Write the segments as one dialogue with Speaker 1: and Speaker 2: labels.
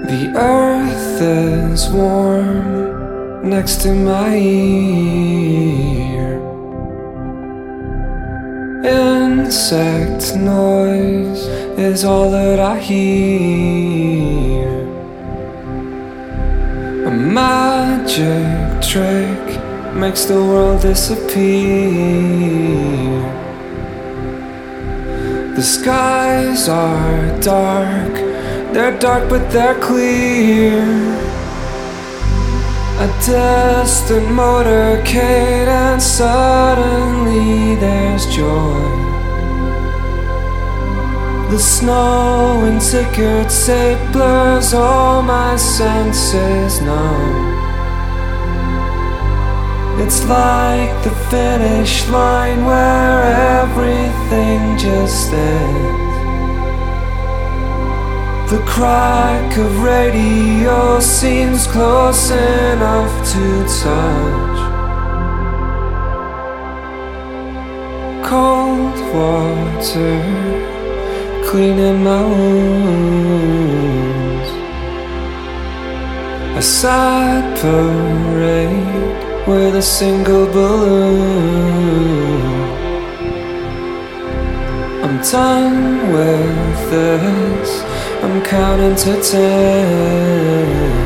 Speaker 1: The earth is warm next to my ear. Insect noise is all that I hear. A magic trick makes the world disappear. The skies are dark, they're dark but they're clear. A distant motorcade and suddenly there's joy. The snow and ticker tape blurs all my senses numb. It's like the finish line where everything just ends. The crack of radio seems close enough to touch. Cold water cleaning my wounds. A sad parade with a single balloon. I'm done with this, I'm counting to 10.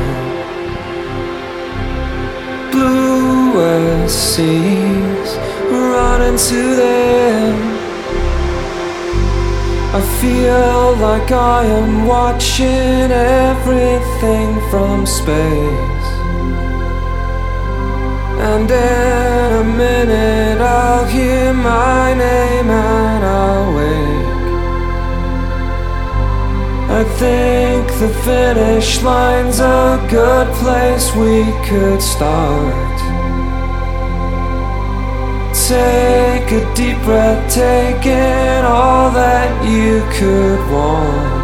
Speaker 1: Bluest seas, running to them. I feel like I am watching everything from space. And in a minute I'll hear my name and I'll wake. I think the finish line's a good place we could start. Take a deep breath, take in all that you could want.